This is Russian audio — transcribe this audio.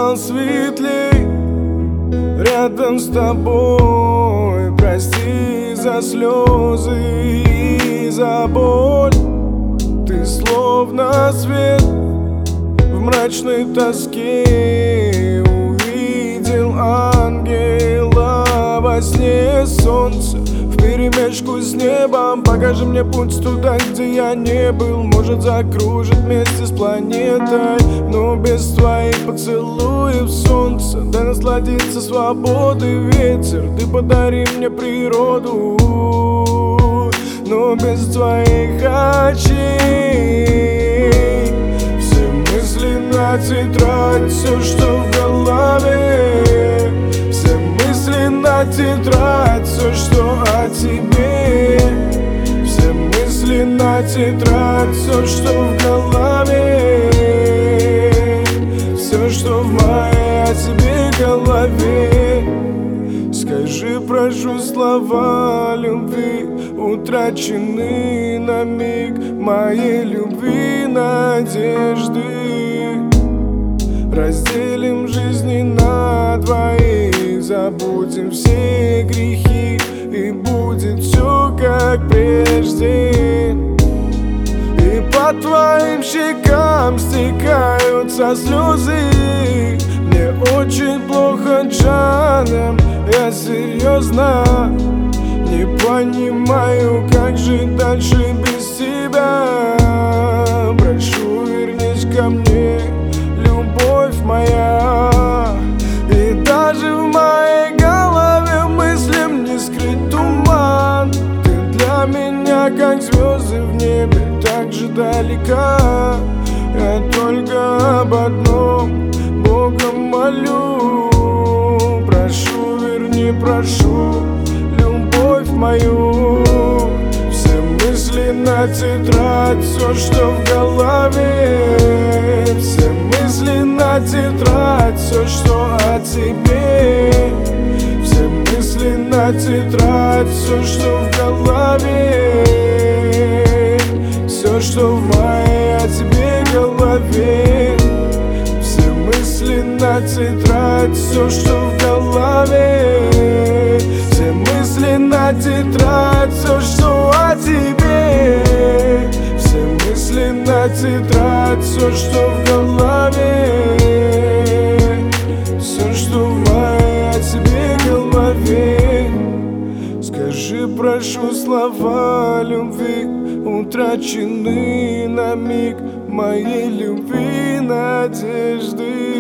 стал светлей рядом с тобой. Прости за слезы и за боль. Ты словно свет в мрачной тоске. Увидел ангела во сне. Солнце вперемешку с небом. Покажи мне путь туда, где я не был. Может, закружит вместе с планетой, но без твоих поцелуев солнце. Дай насладиться свободой ветер. Ты подари мне природу, но без твоих очей. Все мысли на тетрадь, все, что в голове. Все мысли на тетрадь, все, что о тебе. Все мысли на тетрадь, все, что в голове. Все, что в моей о тебе голове. Скажи, прошу, слова любви утрачены на миг моей любви, надежды. Разделим жизни на двоих, забудем все грехи, и будет все как прежде. И по твоим щекам стекаются слезы. Мне очень плохо, Джана, я серьезно не понимаю, как жить дальше без тебя. Прошу, вернись ко мне, любовь моя. И даже в моей голове мыслям не скрыть туман. Ты для меня как звезды в небе, так же далека. Я только об одном Бога молю. Прошу, верни, прошу любовь мою. Все мысли на тетрадь, все, что в голове. Все мысли на тетрадь, все, что о тебе. Все мысли на тетрадь, все, что в голове. Все, что в моей о тебе голове. Все мысли на тетрадь, все, что в голове. Все мысли на тетрадь, все, что о тебе. Все мысли на тетрадь, все, что в голове. Все, что в моей о тебе голове. Скажи, прошу, слова любви утрачены на миг моей любви, надежды.